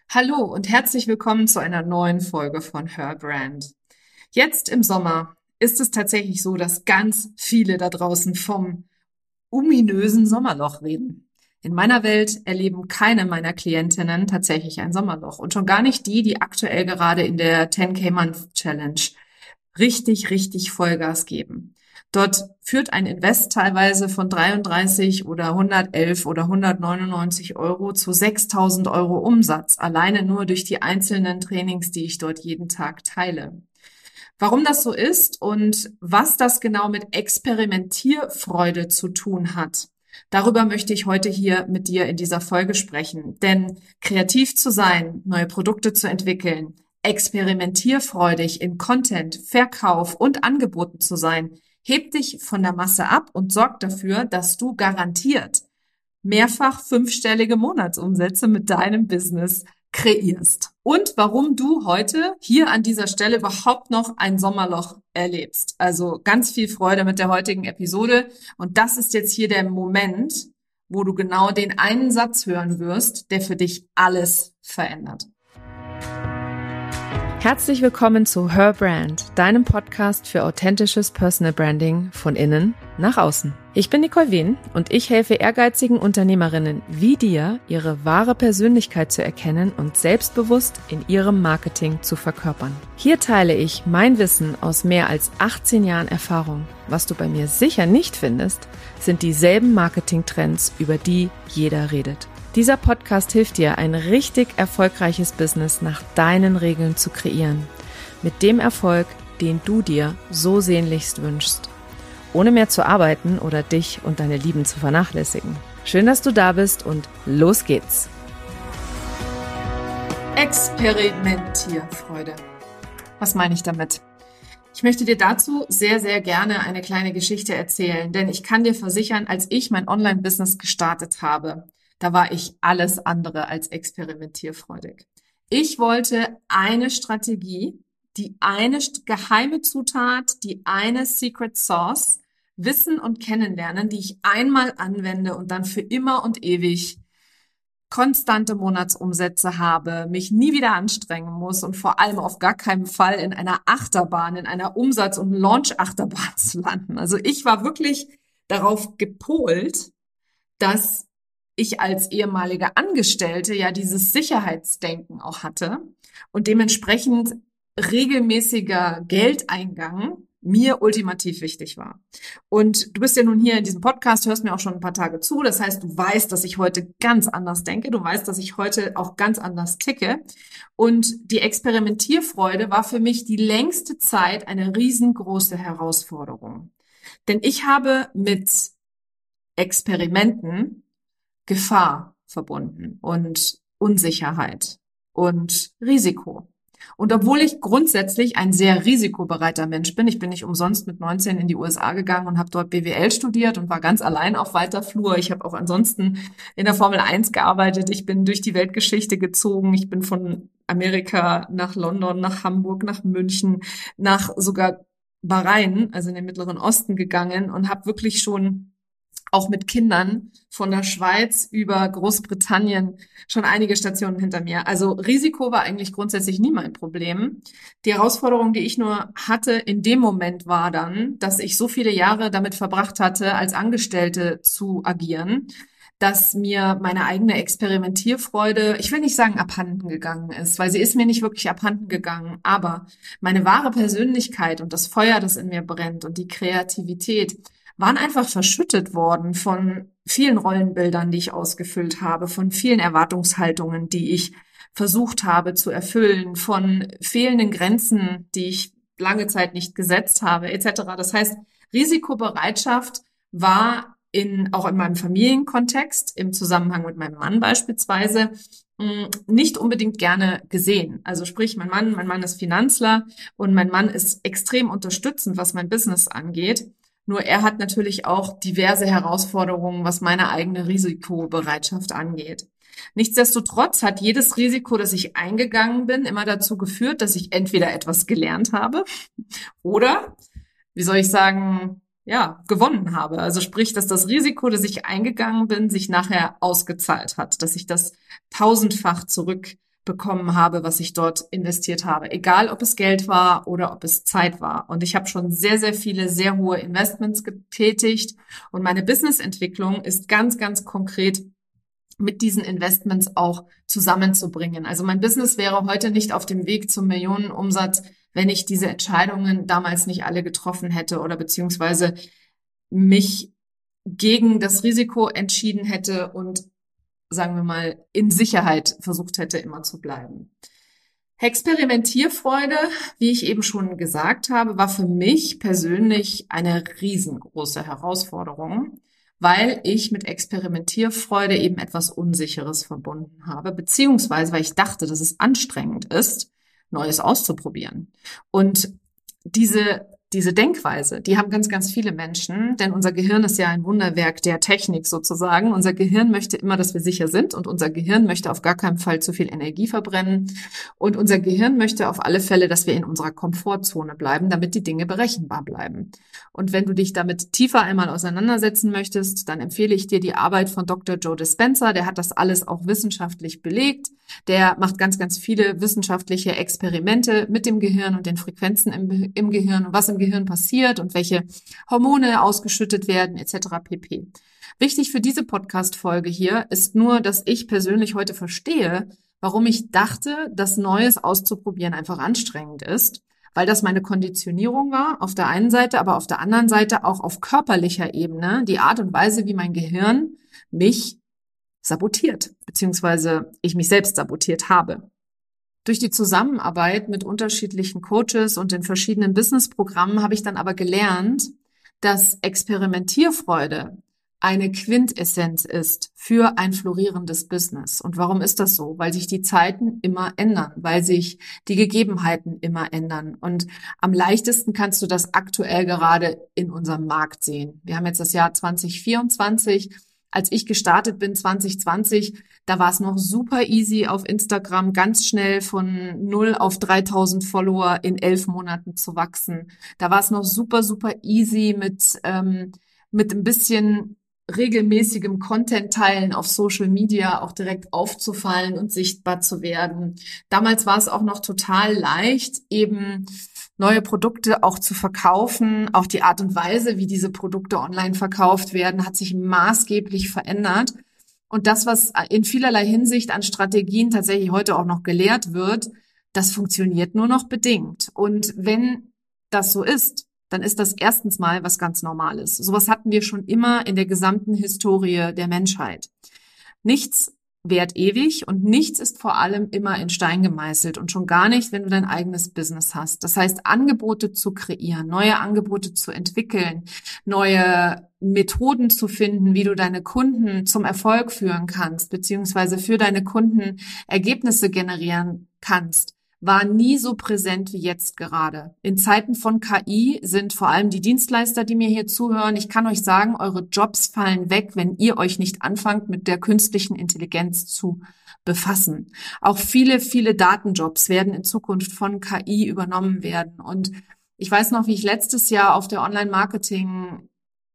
Hallo und herzlich willkommen zu einer neuen Folge von Her Brand. Jetzt im Sommer ist es tatsächlich so, dass ganz viele da draußen vom ominösen Sommerloch reden. In meiner Welt erleben keine meiner Klientinnen tatsächlich ein Sommerloch und schon gar nicht die, die aktuell gerade in der 10K Month Challenge richtig Vollgas geben. Dort führt ein Invest teilweise von 33 oder 111 oder 199 Euro zu 6.000 Euro Umsatz, alleine nur durch die einzelnen Trainings, die ich dort jeden Tag teile. Warum das so ist und was das genau mit Experimentierfreude zu tun hat, darüber möchte ich heute hier mit dir in dieser Folge sprechen. Denn kreativ zu sein, neue Produkte zu entwickeln, experimentierfreudig in Content, Verkauf und Angeboten zu sein, hebt dich von der Masse ab und sorgt dafür, dass du garantiert mehrfach fünfstellige Monatsumsätze mit deinem Business kreierst. Und warum du heute hier an dieser Stelle überhaupt noch ein Sommerloch erlebst. Also ganz viel Freude mit der heutigen Episode. Und das ist jetzt hier der Moment, wo du genau den einen Satz hören wirst, der für dich alles verändert. Herzlich willkommen zu Her Brand, deinem Podcast für authentisches Personal Branding von innen nach außen. Ich bin Nicole Wehn und ich helfe ehrgeizigen Unternehmerinnen wie dir, ihre wahre Persönlichkeit zu erkennen und selbstbewusst in ihrem Marketing zu verkörpern. Hier teile ich mein Wissen aus mehr als 18 Jahren Erfahrung. Was du bei mir sicher nicht findest, sind dieselben Marketingtrends, über die jeder redet. Dieser Podcast hilft dir, ein richtig erfolgreiches Business nach deinen Regeln zu kreieren. Mit dem Erfolg, den du dir so sehnlichst wünschst. Ohne mehr zu arbeiten oder dich und deine Lieben zu vernachlässigen. Schön, dass du da bist und los geht's. Experimentierfreude. Was meine ich damit? Ich möchte dir dazu sehr gerne eine kleine Geschichte erzählen, denn ich kann dir versichern, als ich mein Online-Business gestartet habe, da war ich alles andere als experimentierfreudig. Ich wollte eine Strategie, die eine geheime Zutat, die eine Secret Sauce, wissen und kennenlernen, die ich einmal anwende und dann für immer und ewig konstante Monatsumsätze habe, mich nie wieder anstrengen muss und vor allem auf gar keinen Fall in einer Achterbahn, in einer Umsatz- und Launch-Achterbahn zu landen. Also ich war wirklich darauf gepolt, dass ich als ehemalige Angestellte ja dieses Sicherheitsdenken auch hatte und dementsprechend regelmäßiger Geldeingang mir ultimativ wichtig war. Und du bist ja nun hier in diesem Podcast, hörst mir auch schon ein paar Tage zu. Das heißt, du weißt, dass ich heute ganz anders denke. Du weißt, dass ich heute auch ganz anders ticke. Und die Experimentierfreude war für mich die längste Zeit eine riesengroße Herausforderung. Denn ich habe mit Experimenten Gefahr verbunden und Unsicherheit und Risiko. Und obwohl ich grundsätzlich ein sehr risikobereiter Mensch bin, ich bin nicht umsonst mit 19 in die USA gegangen und habe dort BWL studiert und war ganz allein auf weiter Flur. Ich habe auch ansonsten in der Formel 1 gearbeitet. Ich bin durch die Weltgeschichte gezogen. Ich bin von Amerika nach London, nach Hamburg, nach München, nach sogar Bahrain, also in den Mittleren Osten gegangen und habe wirklich schon auch mit Kindern von der Schweiz über Großbritannien schon einige Stationen hinter mir. Also Risiko war eigentlich grundsätzlich nie mein Problem. Die Herausforderung, die ich nur hatte in dem Moment, war dann, dass ich so viele Jahre damit verbracht hatte, als Angestellte zu agieren, dass mir meine eigene Experimentierfreude, ich will nicht sagen abhanden gegangen ist, weil sie ist mir nicht wirklich abhanden gegangen, aber meine wahre Persönlichkeit und das Feuer, das in mir brennt und die Kreativität, waren einfach verschüttet worden von vielen Rollenbildern, die ich ausgefüllt habe, von vielen Erwartungshaltungen, die ich versucht habe zu erfüllen, von fehlenden Grenzen, die ich lange Zeit nicht gesetzt habe, etc. Das heißt, Risikobereitschaft war auch in meinem Familienkontext, im Zusammenhang mit meinem Mann beispielsweise, nicht unbedingt gerne gesehen. Also sprich, mein Mann ist Finanzler und mein Mann ist extrem unterstützend, was mein Business angeht. Nur er hat natürlich auch diverse Herausforderungen, was meine eigene Risikobereitschaft angeht. Nichtsdestotrotz hat jedes Risiko, das ich eingegangen bin, immer dazu geführt, dass ich entweder etwas gelernt habe oder, wie soll ich sagen, ja, gewonnen habe. Also sprich, dass das Risiko, das ich eingegangen bin, sich nachher ausgezahlt hat, dass ich das tausendfach zurück bekommen habe, was ich dort investiert habe. Egal, ob es Geld war oder ob es Zeit war. Und ich habe schon sehr, sehr viele, sehr hohe Investments getätigt. Und meine Businessentwicklung ist ganz, ganz konkret mit diesen Investments auch zusammenzubringen. Also mein Business wäre heute nicht auf dem Weg zum Millionenumsatz, wenn ich diese Entscheidungen damals nicht alle getroffen hätte oder beziehungsweise mich gegen das Risiko entschieden hätte und, sagen wir mal, in Sicherheit versucht hätte, immer zu bleiben. Experimentierfreude, wie ich eben schon gesagt habe, war für mich persönlich eine riesengroße Herausforderung, weil ich mit Experimentierfreude eben etwas Unsicheres verbunden habe, beziehungsweise weil ich dachte, dass es anstrengend ist, Neues auszuprobieren. Und diese Denkweise, die haben ganz, ganz viele Menschen, denn unser Gehirn ist ja ein Wunderwerk der Technik sozusagen. Unser Gehirn möchte immer, dass wir sicher sind und unser Gehirn möchte auf gar keinen Fall zu viel Energie verbrennen und unser Gehirn möchte auf alle Fälle, dass wir in unserer Komfortzone bleiben, damit die Dinge berechenbar bleiben. Und wenn du dich damit tiefer einmal auseinandersetzen möchtest, dann empfehle ich dir die Arbeit von Dr. Joe Dispenza. Der hat das alles auch wissenschaftlich belegt. Der macht ganz, ganz viele wissenschaftliche Experimente mit dem Gehirn und den Frequenzen im Gehirn und was im Gehirn passiert und welche Hormone ausgeschüttet werden etc. pp. Wichtig für diese Podcast-Folge hier ist nur, dass ich persönlich heute verstehe, warum ich dachte, dass Neues auszuprobieren einfach anstrengend ist, weil das meine Konditionierung war, auf der einen Seite, aber auf der anderen Seite auch auf körperlicher Ebene, die Art und Weise, wie mein Gehirn mich sabotiert, beziehungsweise ich mich selbst sabotiert habe. Durch die Zusammenarbeit mit unterschiedlichen Coaches und den verschiedenen Businessprogrammen habe ich dann aber gelernt, dass Experimentierfreude eine Quintessenz ist für ein florierendes Business. Und warum ist das so? Weil sich die Zeiten immer ändern, weil sich die Gegebenheiten immer ändern. Und am leichtesten kannst du das aktuell gerade in unserem Markt sehen. Wir haben jetzt das Jahr 2024. Als ich gestartet bin, 2020, da war es noch super easy auf Instagram, ganz schnell von 0 auf 3000 Follower in 11 Monaten zu wachsen. Da war es noch super, super easy mit ein bisschen regelmäßigem Content teilen auf Social Media auch direkt aufzufallen und sichtbar zu werden. Damals war es auch noch total leicht, eben neue Produkte auch zu verkaufen. Auch die Art und Weise, wie diese Produkte online verkauft werden, hat sich maßgeblich verändert. Und das, was in vielerlei Hinsicht an Strategien tatsächlich heute auch noch gelehrt wird, das funktioniert nur noch bedingt. Und wenn das so ist, dann ist das erstens mal was ganz Normales. Sowas hatten wir schon immer in der gesamten Historie der Menschheit. Nichts währt ewig und nichts ist vor allem immer in Stein gemeißelt und schon gar nicht, wenn du dein eigenes Business hast. Das heißt, Angebote zu kreieren, neue Angebote zu entwickeln, neue Methoden zu finden, wie du deine Kunden zum Erfolg führen kannst, beziehungsweise für deine Kunden Ergebnisse generieren kannst, war nie so präsent wie jetzt gerade. In Zeiten von KI sind vor allem die Dienstleister, die mir hier zuhören, ich kann euch sagen, eure Jobs fallen weg, wenn ihr euch nicht anfangt, mit der künstlichen Intelligenz zu befassen. Auch viele, viele Datenjobs werden in Zukunft von KI übernommen werden. Und ich weiß noch, wie ich letztes Jahr auf der Online-Marketing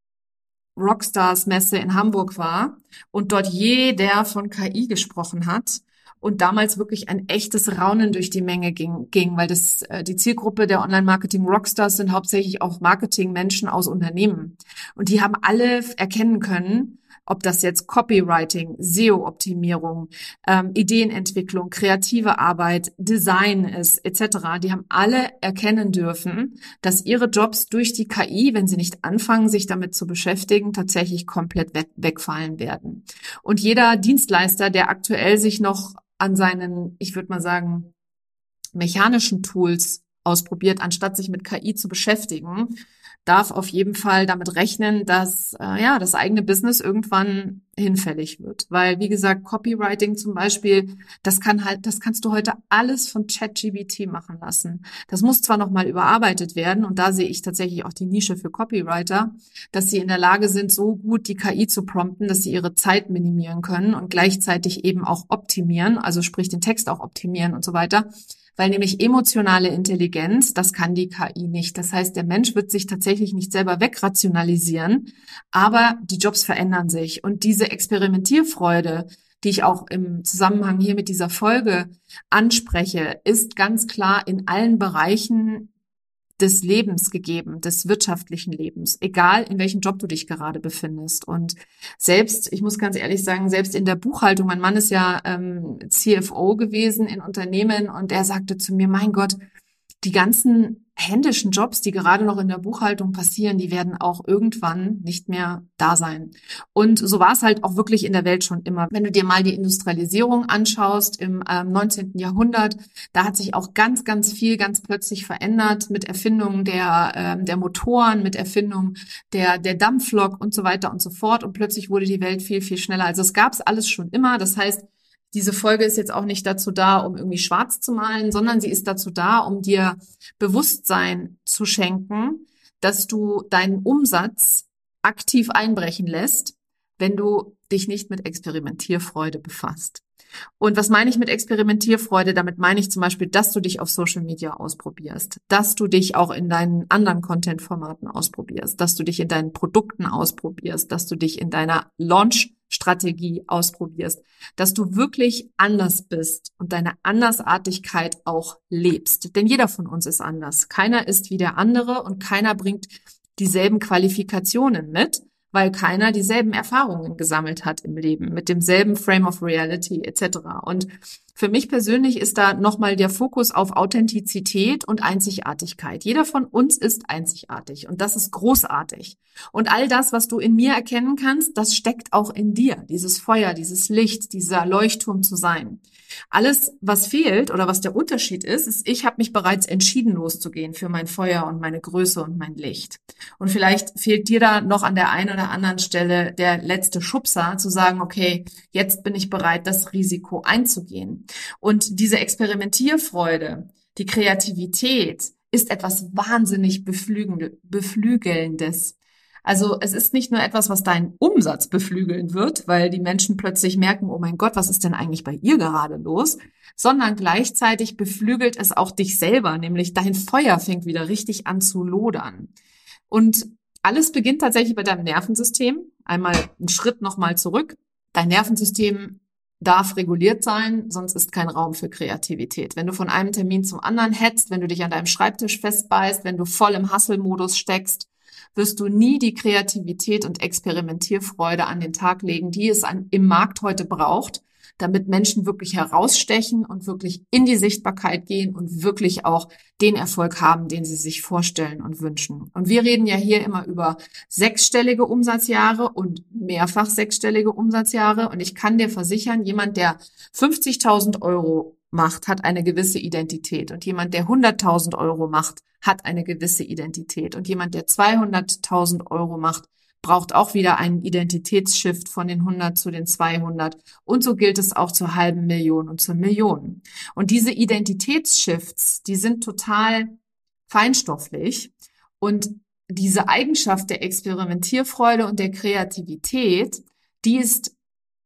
Rockstars Messe in Hamburg war und dort jeder von KI gesprochen hat. Und damals wirklich ein echtes Raunen durch die Menge ging, weil die Zielgruppe der Online-Marketing-Rockstars sind hauptsächlich auch Marketingmenschen aus Unternehmen. Und die haben alle erkennen können, ob das jetzt Copywriting, SEO-Optimierung, Ideenentwicklung, kreative Arbeit, Design ist, etc. Die haben alle erkennen dürfen, dass ihre Jobs durch die KI, wenn sie nicht anfangen, sich damit zu beschäftigen, tatsächlich komplett wegfallen werden. Und jeder Dienstleister, der aktuell sich noch an seinen, ich würde mal sagen, mechanischen Tools ausprobiert, anstatt sich mit KI zu beschäftigen, darf auf jeden Fall damit rechnen, dass das eigene Business irgendwann hinfällig wird. Weil, wie gesagt, Copywriting zum Beispiel, das kannst du heute alles von ChatGPT machen lassen. Das muss zwar nochmal überarbeitet werden, und da sehe ich tatsächlich auch die Nische für Copywriter, dass sie in der Lage sind, so gut die KI zu prompten, dass sie ihre Zeit minimieren können und gleichzeitig eben auch optimieren, also sprich den Text auch optimieren und so weiter. Weil nämlich emotionale Intelligenz, das kann die KI nicht. Das heißt, der Mensch wird sich tatsächlich nicht selber wegrationalisieren, aber die Jobs verändern sich. Und diese Experimentierfreude, die ich auch im Zusammenhang hier mit dieser Folge anspreche, ist ganz klar in allen Bereichen des Lebens gegeben, des wirtschaftlichen Lebens, egal in welchem Job du dich gerade befindest. Und selbst, ich muss ganz ehrlich sagen, selbst in der Buchhaltung, mein Mann ist ja CFO gewesen in Unternehmen und er sagte zu mir, mein Gott, die ganzen händischen Jobs, die gerade noch in der Buchhaltung passieren, die werden auch irgendwann nicht mehr da sein. Und so war es halt auch wirklich in der Welt schon immer. Wenn du dir mal die Industrialisierung anschaust im 19. Jahrhundert, da hat sich auch ganz, ganz viel ganz plötzlich verändert mit Erfindung der Motoren, mit Erfindung der Dampflok und so weiter und so fort. Und plötzlich wurde die Welt viel, viel schneller. Also es gab es alles schon immer. Das heißt, diese Folge ist jetzt auch nicht dazu da, um irgendwie schwarz zu malen, sondern sie ist dazu da, um dir Bewusstsein zu schenken, dass du deinen Umsatz aktiv einbrechen lässt, wenn du dich nicht mit Experimentierfreude befasst. Und was meine ich mit Experimentierfreude? Damit meine ich zum Beispiel, dass du dich auf Social Media ausprobierst, dass du dich auch in deinen anderen Content-Formaten ausprobierst, dass du dich in deinen Produkten ausprobierst, dass du dich in deiner Launch-Strategie ausprobierst, dass du wirklich anders bist und deine Andersartigkeit auch lebst. Denn jeder von uns ist anders. Keiner ist wie der andere und keiner bringt dieselben Qualifikationen mit, weil keiner dieselben Erfahrungen gesammelt hat im Leben, mit demselben Frame of Reality etc. Und für mich persönlich ist da nochmal der Fokus auf Authentizität und Einzigartigkeit. Jeder von uns ist einzigartig und das ist großartig. Und all das, was du in mir erkennen kannst, das steckt auch in dir. Dieses Feuer, dieses Licht, dieser Leuchtturm zu sein. Alles, was fehlt oder was der Unterschied ist, ich habe mich bereits entschieden loszugehen für mein Feuer und meine Größe und mein Licht. Und vielleicht fehlt dir da noch an der einen oder anderen Stelle der letzte Schubser, zu sagen, okay, jetzt bin ich bereit, das Risiko einzugehen. Und diese Experimentierfreude, die Kreativität ist etwas wahnsinnig Beflügelndes. Also es ist nicht nur etwas, was deinen Umsatz beflügeln wird, weil die Menschen plötzlich merken, oh mein Gott, was ist denn eigentlich bei ihr gerade los? Sondern gleichzeitig beflügelt es auch dich selber, nämlich dein Feuer fängt wieder richtig an zu lodern. Und alles beginnt tatsächlich bei deinem Nervensystem. Einmal einen Schritt nochmal zurück. Dein Nervensystem darf reguliert sein, sonst ist kein Raum für Kreativität. Wenn du von einem Termin zum anderen hetzt, wenn du dich an deinem Schreibtisch festbeißt, wenn du voll im Hustle-Modus steckst, wirst du nie die Kreativität und Experimentierfreude an den Tag legen, die es im Markt heute braucht, damit Menschen wirklich herausstechen und wirklich in die Sichtbarkeit gehen und wirklich auch den Erfolg haben, den sie sich vorstellen und wünschen. Und wir reden ja hier immer über sechsstellige Umsatzjahre und mehrfach sechsstellige Umsatzjahre. Und ich kann dir versichern, jemand, der 50.000 Euro macht, hat eine gewisse Identität. Und jemand, der 100.000 Euro macht, hat eine gewisse Identität. Und jemand, der 200.000 Euro macht, braucht auch wieder einen Identitätsshift von den 100 zu den 200. Und so gilt es auch zur halben Million und zur Million. Und diese Identitätsshifts, die sind total feinstofflich. Und diese Eigenschaft der Experimentierfreude und der Kreativität, die ist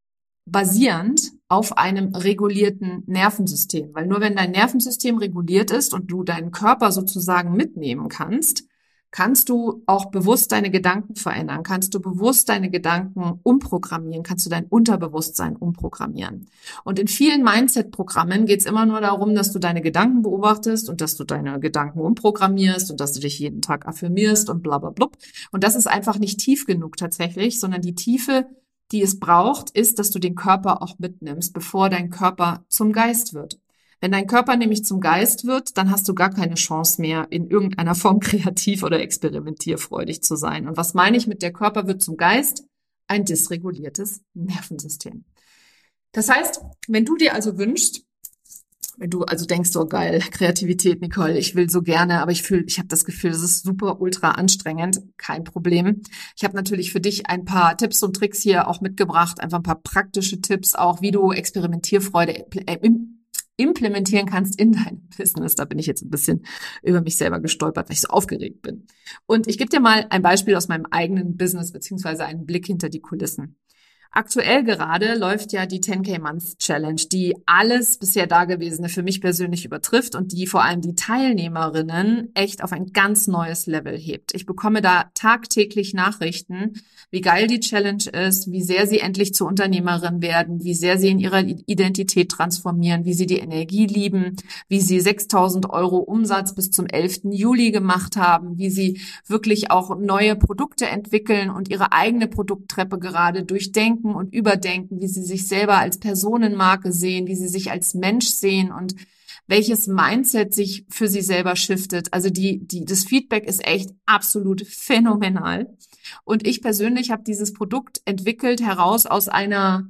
basierend auf einem regulierten Nervensystem. Weil nur wenn dein Nervensystem reguliert ist und du deinen Körper sozusagen mitnehmen kannst, kannst du auch bewusst deine Gedanken verändern, kannst du bewusst deine Gedanken umprogrammieren, kannst du dein Unterbewusstsein umprogrammieren. Und in vielen Mindset-Programmen geht es immer nur darum, dass du deine Gedanken beobachtest und dass du deine Gedanken umprogrammierst und dass du dich jeden Tag affirmierst und bla bla bla. Und das ist einfach nicht tief genug tatsächlich, sondern die Tiefe, die es braucht, ist, dass du den Körper auch mitnimmst, bevor dein Körper zum Geist wird. Wenn dein Körper nämlich zum Geist wird, dann hast du gar keine Chance mehr, in irgendeiner Form kreativ oder experimentierfreudig zu sein. Und was meine ich mit der Körper wird zum Geist? Ein dysreguliertes Nervensystem. Das heißt, wenn du dir also wünschst, wenn du also denkst, oh geil, Kreativität, Nicole, ich will so gerne, aber ich habe das Gefühl, das ist super ultra anstrengend, kein Problem. Ich habe natürlich für dich ein paar Tipps und Tricks hier auch mitgebracht, einfach ein paar praktische Tipps auch, wie du Experimentierfreude implementieren kannst in deinem Business. Da bin ich jetzt ein bisschen über mich selber gestolpert, weil ich so aufgeregt bin. Und ich gebe dir mal ein Beispiel aus meinem eigenen Business, beziehungsweise einen Blick hinter die Kulissen. Aktuell gerade läuft ja die 10K Month Challenge, die alles bisher Dagewesene für mich persönlich übertrifft und die vor allem die Teilnehmerinnen echt auf ein ganz neues Level hebt. Ich bekomme da tagtäglich Nachrichten, wie geil die Challenge ist, wie sehr sie endlich zur Unternehmerin werden, wie sehr sie in ihrer Identität transformieren, wie sie die Energie lieben, wie sie 6.000 Euro Umsatz bis zum 11. Juli gemacht haben, wie sie wirklich auch neue Produkte entwickeln und ihre eigene Produkttreppe gerade durchdenken und überdenken, wie sie sich selber als Personenmarke sehen, wie sie sich als Mensch sehen und welches Mindset sich für sie selber shiftet. Also das Feedback ist echt absolut phänomenal. Und ich persönlich habe dieses Produkt entwickelt heraus aus einem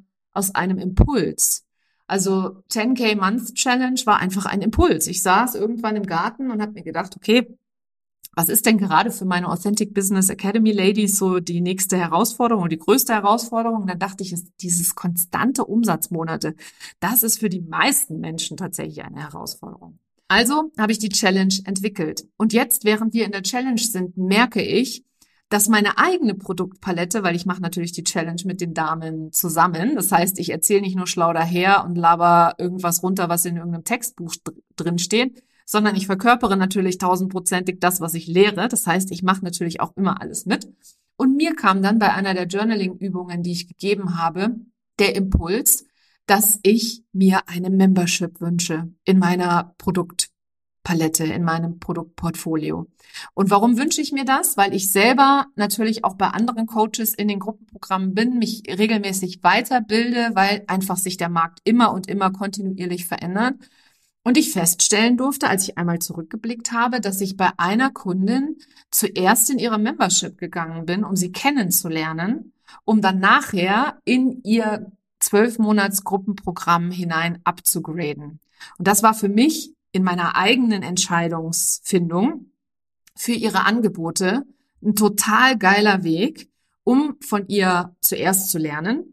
Impuls. Also 10K Month Challenge war einfach ein Impuls. Ich saß irgendwann im Garten und habe mir gedacht, okay, was ist denn gerade für meine Authentic Business Academy Ladies so die nächste Herausforderung und die größte Herausforderung? Und dann dachte ich, dieses konstante Umsatzmonate, das ist für die meisten Menschen tatsächlich eine Herausforderung. Also habe ich die Challenge entwickelt. Und jetzt, während wir in der Challenge sind, merke ich, dass meine eigene Produktpalette, weil ich mache natürlich die Challenge mit den Damen zusammen, das heißt, ich erzähle nicht nur schlau daher und laber irgendwas runter, was in irgendeinem Textbuch drin steht, sondern ich verkörpere natürlich 1000%ig das, was ich lehre. Das heißt, ich mache natürlich auch immer alles mit. Und mir kam dann bei einer der Journaling-Übungen, die ich gegeben habe, der Impuls, dass ich mir eine Membership wünsche in meiner Produktpalette, in meinem Produktportfolio. Und warum wünsche ich mir das? Weil ich selber natürlich auch bei anderen Coaches in den Gruppenprogrammen bin, mich regelmäßig weiterbilde, weil einfach sich der Markt immer und immer kontinuierlich verändert. Und ich feststellen durfte, als ich einmal zurückgeblickt habe, dass ich bei einer Kundin zuerst in ihre Membership gegangen bin, um sie kennenzulernen, um dann nachher in ihr 12-Monats-Gruppenprogramm hinein abzugraden. Und das war für mich in meiner eigenen Entscheidungsfindung für ihre Angebote ein total geiler Weg, um von ihr zuerst zu lernen,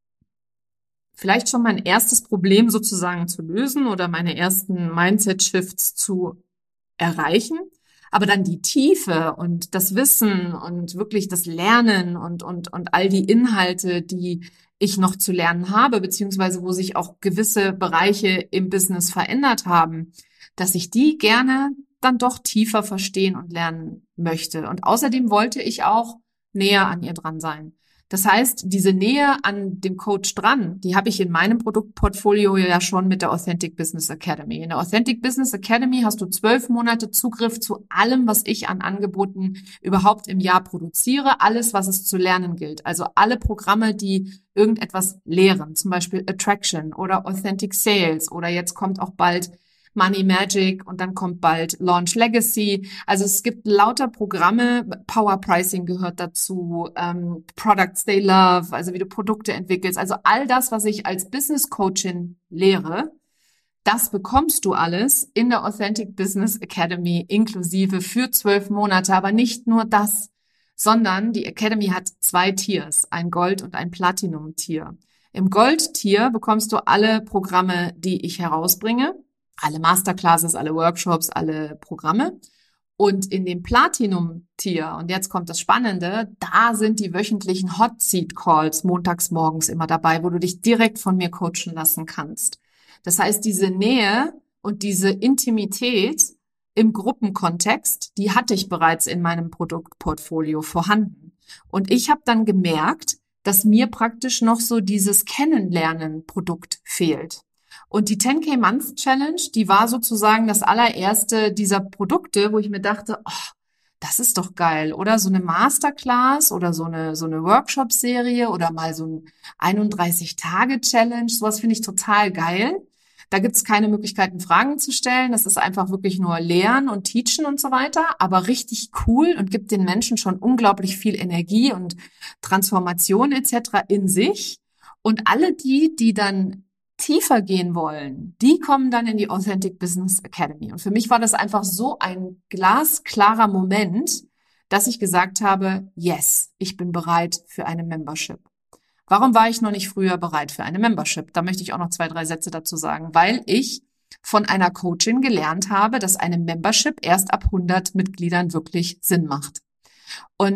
vielleicht schon mein erstes Problem sozusagen zu lösen oder meine ersten Mindset-Shifts zu erreichen, aber dann die Tiefe und das Wissen und wirklich das Lernen und all die Inhalte, die ich noch zu lernen habe, beziehungsweise wo sich auch gewisse Bereiche im Business verändert haben, dass ich die gerne dann doch tiefer verstehen und lernen möchte. Und außerdem wollte ich auch näher an ihr dran sein. Das heißt, diese Nähe an dem Coach dran, die habe ich in meinem Produktportfolio ja schon mit der Authentic Business Academy. In der Authentic Business Academy hast du 12 Monate Zugriff zu allem, was ich an Angeboten überhaupt im Jahr produziere, alles, was es zu lernen gilt. Also alle Programme, die irgendetwas lehren, zum Beispiel Attraction oder Authentic Sales oder jetzt kommt auch bald Money Magic und dann kommt bald Launch Legacy. Also es gibt lauter Programme, Power Pricing gehört dazu, Products They Love, also wie du Produkte entwickelst. Also all das, was ich als Business Coachin lehre, das bekommst du alles in der Authentic Business Academy inklusive für 12 Monate. Aber nicht nur das, sondern die Academy hat 2 Tiers, ein Gold- und ein Platinum-Tier. Im Gold-Tier bekommst du alle Programme, die ich herausbringe. Alle Masterclasses, alle Workshops, alle Programme. Und in dem Platinum-Tier, und jetzt kommt das Spannende, da sind die wöchentlichen Hot Seat Calls montags morgens immer dabei, wo du dich direkt von mir coachen lassen kannst. Das heißt, diese Nähe und diese Intimität im Gruppenkontext, die hatte ich bereits in meinem Produktportfolio vorhanden. Und ich habe dann gemerkt, dass mir praktisch noch so dieses Kennenlernen-Produkt fehlt. Und die 10K Month Challenge, die war sozusagen das allererste dieser Produkte, wo ich mir dachte, oh, das ist doch geil, oder? So eine Masterclass oder so eine Workshop-Serie oder mal so ein 31-Tage-Challenge, sowas finde ich total geil. Da gibt's keine Möglichkeiten, Fragen zu stellen. Das ist einfach wirklich nur Lernen und Teachen und so weiter, aber richtig cool und gibt den Menschen schon unglaublich viel Energie und Transformation etc. in sich. Und alle die dann tiefer gehen wollen, die kommen dann in die Authentic Business Academy. Und für mich war das einfach so ein glasklarer Moment, dass ich gesagt habe, yes, ich bin bereit für eine Membership. Warum war ich noch nicht früher bereit für eine Membership? Da möchte ich auch noch 2, 3 Sätze dazu sagen, weil ich von einer Coachin gelernt habe, dass eine Membership erst ab 100 Mitgliedern wirklich Sinn macht. Und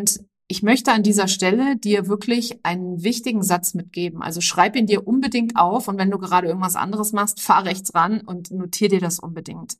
ich möchte an dieser Stelle dir wirklich einen wichtigen Satz mitgeben. Also schreib ihn dir unbedingt auf und wenn du gerade irgendwas anderes machst, fahr rechts ran und notier dir das unbedingt.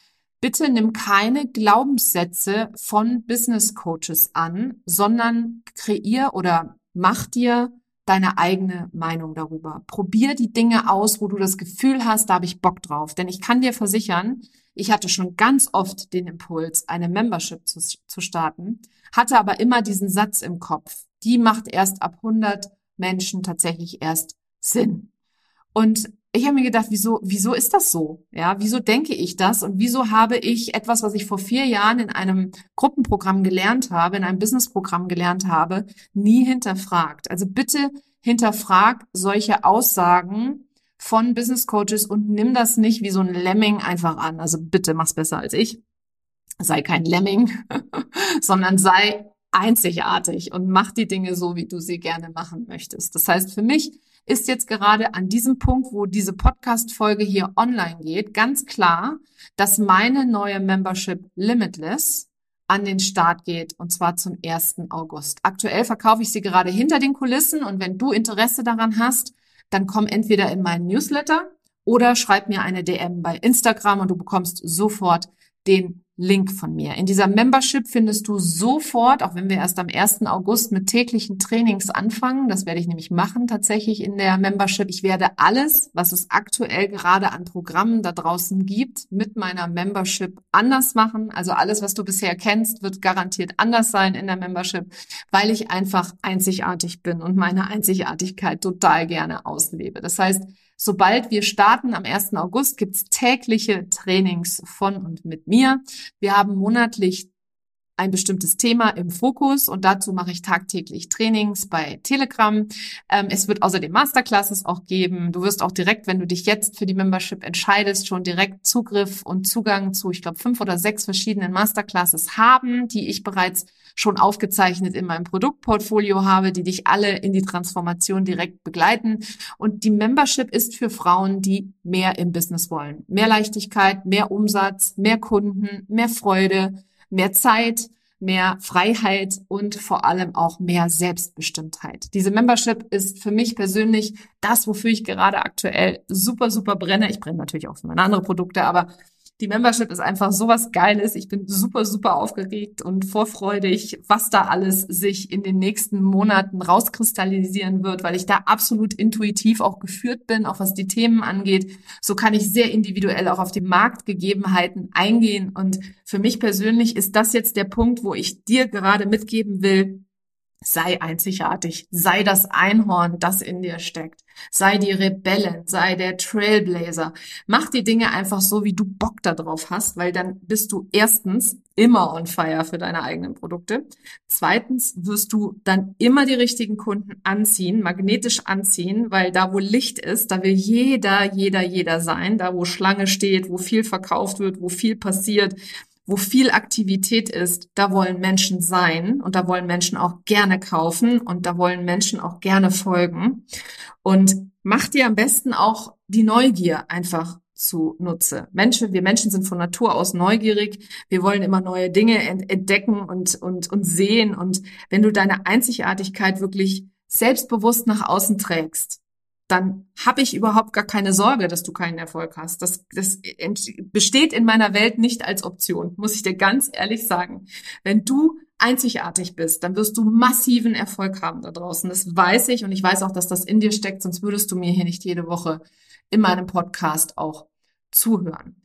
Bitte nimm keine Glaubenssätze von Business Coaches an, sondern kreier oder mach dir deine eigene Meinung darüber. Probier die Dinge aus, wo du das Gefühl hast, da habe ich Bock drauf. Denn ich kann dir versichern, ich hatte schon ganz oft den Impuls, eine Membership zu starten, hatte aber immer diesen Satz im Kopf. Die macht erst ab 100 Menschen tatsächlich erst Sinn. Und ich habe mir gedacht, wieso ist das so? Ja, wieso denke ich das? Und wieso habe ich etwas, was ich vor 4 Jahren in einem Gruppenprogramm gelernt habe, in einem Businessprogramm gelernt habe, nie hinterfragt? Also bitte hinterfrag solche Aussagen von Business Coaches und nimm das nicht wie so ein Lemming einfach an. Also bitte mach's besser als ich. Sei kein Lemming, sondern sei einzigartig und mach die Dinge so, wie du sie gerne machen möchtest. Das heißt, für mich ist jetzt gerade an diesem Punkt, wo diese Podcast-Folge hier online geht, ganz klar, dass meine neue Membership Limitless an den Start geht, und zwar zum 1. August. Aktuell verkaufe ich sie gerade hinter den Kulissen und wenn du Interesse daran hast, dann komm entweder in meinen Newsletter oder schreib mir eine DM bei Instagram und du bekommst sofort den Link von mir. In dieser Membership findest du sofort, auch wenn wir erst am 1. August mit täglichen Trainings anfangen, das werde ich nämlich machen tatsächlich in der Membership. Ich werde alles, was es aktuell gerade an Programmen da draußen gibt, mit meiner Membership anders machen. Also alles, was du bisher kennst, wird garantiert anders sein in der Membership, weil ich einfach einzigartig bin und meine Einzigartigkeit total gerne auslebe. Das heißt, sobald wir starten am 1. August, gibt's tägliche Trainings von und mit mir. Wir haben monatlich ein bestimmtes Thema im Fokus und dazu mache ich tagtäglich Trainings bei Telegram. Es wird außerdem Masterclasses auch geben. Du wirst auch direkt, wenn du dich jetzt für die Membership entscheidest, schon direkt Zugriff und Zugang zu, ich glaube, 5 oder 6 verschiedenen Masterclasses haben, die ich bereits schon aufgezeichnet in meinem Produktportfolio habe, die dich alle in die Transformation direkt begleiten. Und die Membership ist für Frauen, die mehr im Business wollen. Mehr Leichtigkeit, mehr Umsatz, mehr Kunden, mehr Freude, mehr Zeit, mehr Freiheit und vor allem auch mehr Selbstbestimmtheit. Diese Membership ist für mich persönlich das, wofür ich gerade aktuell super, super brenne. Ich brenne natürlich auch für meine anderen Produkte, aber die Membership ist einfach sowas Geiles. Ich bin super, super aufgeregt und vorfreudig, was da alles sich in den nächsten Monaten rauskristallisieren wird, weil ich da absolut intuitiv auch geführt bin, auch was die Themen angeht. So kann ich sehr individuell auch auf die Marktgegebenheiten eingehen. Und für mich persönlich ist das jetzt der Punkt, wo ich dir gerade mitgeben will: Sei einzigartig, sei das Einhorn, das in dir steckt. Sei die Rebellin, sei der Trailblazer. Mach die Dinge einfach so, wie du Bock darauf hast, weil dann bist du erstens immer on fire für deine eigenen Produkte. Zweitens wirst du dann immer die richtigen Kunden anziehen, magnetisch anziehen, weil da, wo Licht ist, da will jeder sein. Da, wo Schlange steht, wo viel verkauft wird, wo viel passiert, wo viel Aktivität ist, da wollen Menschen sein und da wollen Menschen auch gerne kaufen und da wollen Menschen auch gerne folgen. Und mach dir am besten auch die Neugier einfach zunutze. Wir Menschen sind von Natur aus neugierig. Wir wollen immer neue Dinge entdecken und sehen. Und wenn du deine Einzigartigkeit wirklich selbstbewusst nach außen trägst, dann habe ich überhaupt gar keine Sorge, dass du keinen Erfolg hast. Das besteht in meiner Welt nicht als Option, muss ich dir ganz ehrlich sagen. Wenn du einzigartig bist, dann wirst du massiven Erfolg haben da draußen. Das weiß ich und ich weiß auch, dass das in dir steckt, sonst würdest du mir hier nicht jede Woche in meinem Podcast auch zuhören.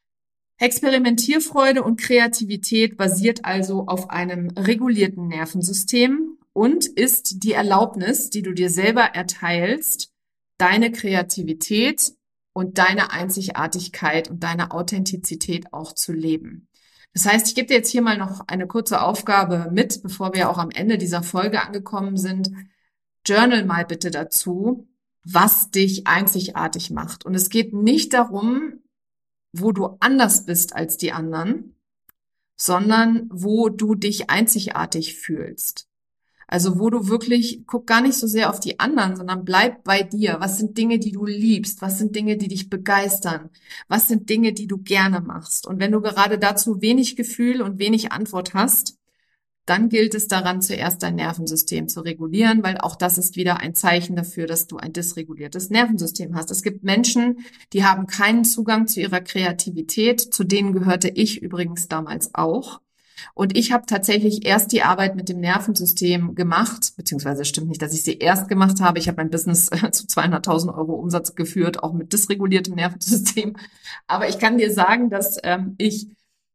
Experimentierfreude und Kreativität basiert also auf einem regulierten Nervensystem und ist die Erlaubnis, die du dir selber erteilst, deine Kreativität und deine Einzigartigkeit und deine Authentizität auch zu leben. Das heißt, ich gebe dir jetzt hier mal noch eine kurze Aufgabe mit, bevor wir auch am Ende dieser Folge angekommen sind. Journal mal bitte dazu, was dich einzigartig macht. Und es geht nicht darum, wo du anders bist als die anderen, sondern wo du dich einzigartig fühlst. Also wo du wirklich, guck gar nicht so sehr auf die anderen, sondern bleib bei dir. Was sind Dinge, die du liebst? Was sind Dinge, die dich begeistern? Was sind Dinge, die du gerne machst? Und wenn du gerade dazu wenig Gefühl und wenig Antwort hast, dann gilt es daran, zuerst dein Nervensystem zu regulieren, weil auch das ist wieder ein Zeichen dafür, dass du ein dysreguliertes Nervensystem hast. Es gibt Menschen, die haben keinen Zugang zu ihrer Kreativität. Zu denen gehörte ich übrigens damals auch. Und ich habe tatsächlich erst die Arbeit mit dem Nervensystem gemacht, beziehungsweise stimmt nicht, dass ich sie erst gemacht habe. Ich habe mein Business zu 200.000 Euro Umsatz geführt, auch mit dysreguliertem Nervensystem. Aber ich kann dir sagen, dass ich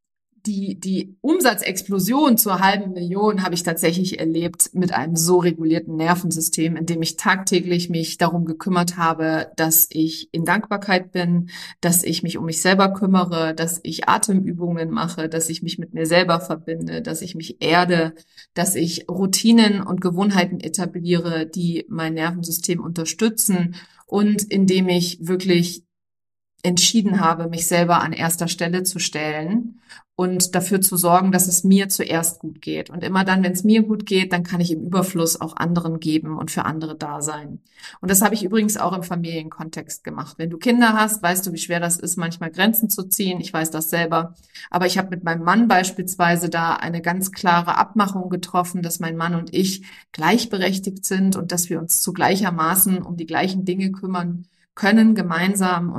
die Umsatzexplosion zur 500.000 habe ich tatsächlich erlebt mit einem so regulierten Nervensystem, in dem ich tagtäglich mich darum gekümmert habe, dass ich in Dankbarkeit bin, dass ich mich um mich selber kümmere, dass ich Atemübungen mache, dass ich mich mit mir selber verbinde, dass ich mich erde, dass ich Routinen und Gewohnheiten etabliere, die mein Nervensystem unterstützen und indem ich wirklich entschieden habe, mich selber an erster Stelle zu stellen und dafür zu sorgen, dass es mir zuerst gut geht. Und immer dann, wenn es mir gut geht, dann kann ich im Überfluss auch anderen geben und für andere da sein. Und das habe ich übrigens auch im Familienkontext gemacht. Wenn du Kinder hast, weißt du, wie schwer das ist, manchmal Grenzen zu ziehen. Ich weiß das selber. Aber ich habe mit meinem Mann beispielsweise da eine ganz klare Abmachung getroffen, dass mein Mann und ich gleichberechtigt sind und dass wir uns zu gleichermaßen um die gleichen Dinge kümmern können, gemeinsam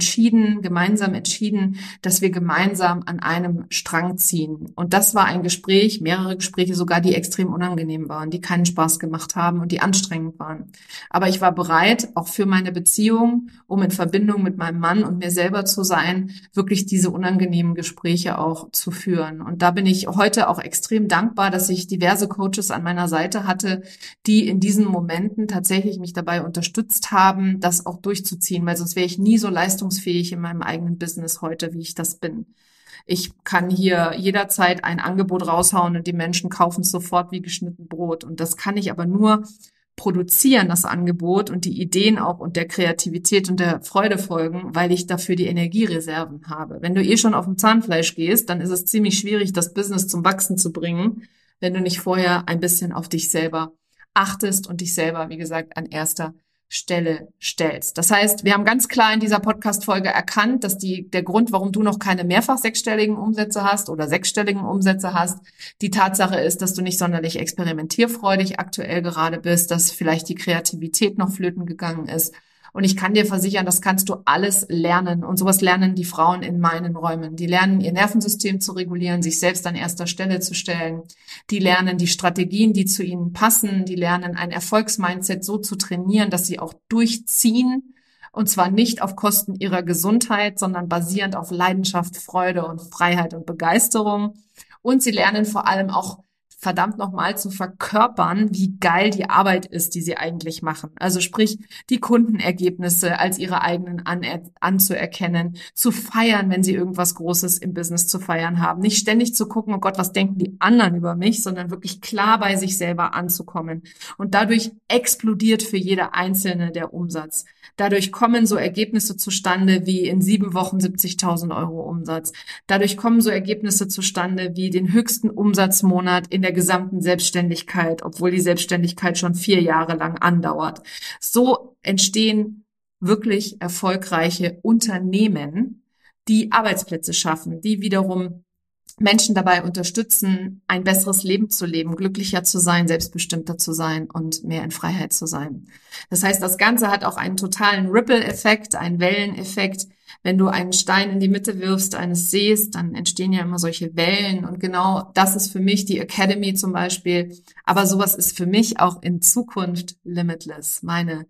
entschieden, dass wir gemeinsam an einem Strang ziehen. Und das war ein Gespräch, mehrere Gespräche sogar, die extrem unangenehm waren, die keinen Spaß gemacht haben und die anstrengend waren. Aber ich war bereit, auch für meine Beziehung, um in Verbindung mit meinem Mann und mir selber zu sein, wirklich diese unangenehmen Gespräche auch zu führen. Und da bin ich heute auch extrem dankbar, dass ich diverse Coaches an meiner Seite hatte, die in diesen Momenten tatsächlich mich dabei unterstützt haben, das auch durchzuziehen, weil sonst wäre ich nie so leistungsfähig in meinem eigenen Business heute, wie ich das bin. Ich kann hier jederzeit ein Angebot raushauen und die Menschen kaufen es sofort wie geschnitten Brot. Und das kann ich aber nur produzieren, das Angebot und die Ideen auch und der Kreativität und der Freude folgen, weil ich dafür die Energiereserven habe. Wenn du schon auf dem Zahnfleisch gehst, dann ist es ziemlich schwierig, das Business zum Wachsen zu bringen, wenn du nicht vorher ein bisschen auf dich selber achtest und dich selber, wie gesagt, an erster Stelle stellst. Das heißt, wir haben ganz klar in dieser Podcast-Folge erkannt, dass der Grund, warum du noch keine mehrfach sechsstelligen Umsätze hast oder sechsstelligen Umsätze hast, die Tatsache ist, dass du nicht sonderlich experimentierfreudig aktuell gerade bist, dass vielleicht die Kreativität noch flöten gegangen ist. Und ich kann dir versichern, das kannst du alles lernen. Und sowas lernen die Frauen in meinen Räumen. Die lernen, ihr Nervensystem zu regulieren, sich selbst an erster Stelle zu stellen. Die lernen die Strategien, die zu ihnen passen. Die lernen ein Erfolgsmindset so zu trainieren, dass sie auch durchziehen. Und zwar nicht auf Kosten ihrer Gesundheit, sondern basierend auf Leidenschaft, Freude und Freiheit und Begeisterung. Und sie lernen vor allem auch verdammt nochmal zu verkörpern, wie geil die Arbeit ist, die sie eigentlich machen. Also sprich, die Kundenergebnisse als ihre eigenen anzuerkennen, zu feiern, wenn sie irgendwas Großes im Business zu feiern haben. Nicht ständig zu gucken, oh Gott, was denken die anderen über mich, sondern wirklich klar bei sich selber anzukommen. Und dadurch explodiert für jede Einzelne der Umsatz. Dadurch kommen so Ergebnisse zustande wie in 7 Wochen 70.000 Euro Umsatz. Dadurch kommen so Ergebnisse zustande wie den höchsten Umsatzmonat in der gesamten Selbstständigkeit, obwohl die Selbstständigkeit schon 4 Jahre lang andauert. So entstehen wirklich erfolgreiche Unternehmen, die Arbeitsplätze schaffen, die wiederum Menschen dabei unterstützen, ein besseres Leben zu leben, glücklicher zu sein, selbstbestimmter zu sein und mehr in Freiheit zu sein. Das heißt, das Ganze hat auch einen totalen Ripple-Effekt, einen Welleneffekt. Wenn du einen Stein in die Mitte wirfst eines Sees, dann entstehen ja immer solche Wellen. Und genau das ist für mich die Academy zum Beispiel. Aber sowas ist für mich auch in Zukunft limitless. Meine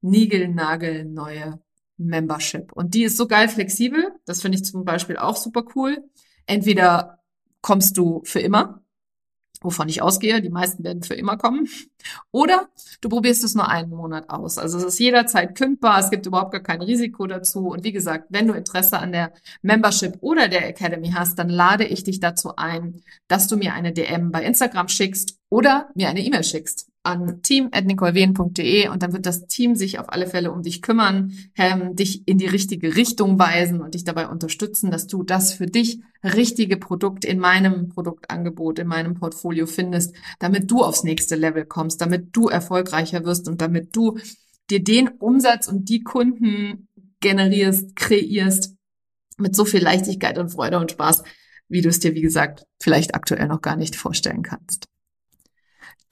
niegelnagelneue Membership. Und die ist so geil flexibel. Das finde ich zum Beispiel auch super cool. Entweder kommst du für immer, wovon ich ausgehe, die meisten werden für immer kommen, oder du probierst es nur einen Monat aus. Also es ist jederzeit kündbar, es gibt überhaupt gar kein Risiko dazu. Und wie gesagt, wenn du Interesse an der Membership oder der Academy hast, dann lade ich dich dazu ein, dass du mir eine DM bei Instagram schickst oder mir eine E-Mail schickst an team@nicolewehn.de und dann wird das Team sich auf alle Fälle um dich kümmern, dich in die richtige Richtung weisen und dich dabei unterstützen, dass du das für dich richtige Produkt in meinem Produktangebot, in meinem Portfolio findest, damit du aufs nächste Level kommst, damit du erfolgreicher wirst und damit du dir den Umsatz und die Kunden generierst, kreierst mit so viel Leichtigkeit und Freude und Spaß, wie du es dir, wie gesagt, vielleicht aktuell noch gar nicht vorstellen kannst.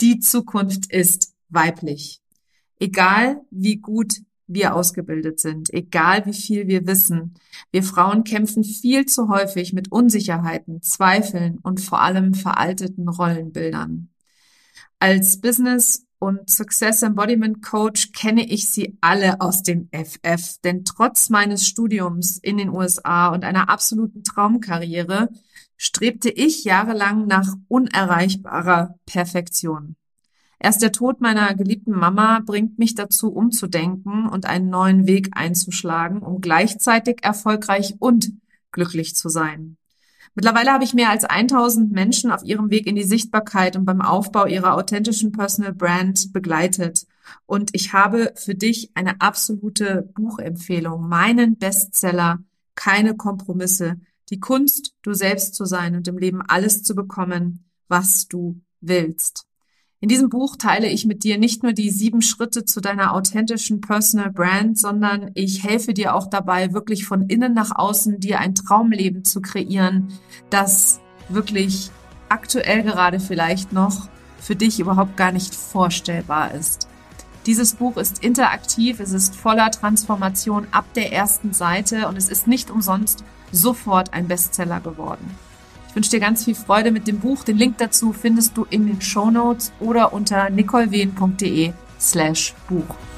Die Zukunft ist weiblich. Egal wie gut wir ausgebildet sind, egal wie viel wir wissen, wir Frauen kämpfen viel zu häufig mit Unsicherheiten, Zweifeln und vor allem veralteten Rollenbildern. Als Business- und Success Embodiment Coach kenne ich sie alle aus dem FF, denn trotz meines Studiums in den USA und einer absoluten Traumkarriere strebte ich jahrelang nach unerreichbarer Perfektion. Erst der Tod meiner geliebten Mama bringt mich dazu, umzudenken und einen neuen Weg einzuschlagen, um gleichzeitig erfolgreich und glücklich zu sein. Mittlerweile habe ich mehr als 1000 Menschen auf ihrem Weg in die Sichtbarkeit und beim Aufbau ihrer authentischen Personal Brand begleitet. Und ich habe für dich eine absolute Buchempfehlung, meinen Bestseller Keine Kompromisse, die Kunst, du selbst zu sein und im Leben alles zu bekommen, was du willst. In diesem Buch teile ich mit dir nicht nur die 7 Schritte zu deiner authentischen Personal Brand, sondern ich helfe dir auch dabei, wirklich von innen nach außen dir ein Traumleben zu kreieren, das wirklich aktuell gerade vielleicht noch für dich überhaupt gar nicht vorstellbar ist. Dieses Buch ist interaktiv, es ist voller Transformation ab der ersten Seite und es ist nicht umsonst sofort ein Bestseller geworden. Ich wünsche dir ganz viel Freude mit dem Buch. Den Link dazu findest du in den Shownotes oder unter nicolewehn.de/Buch.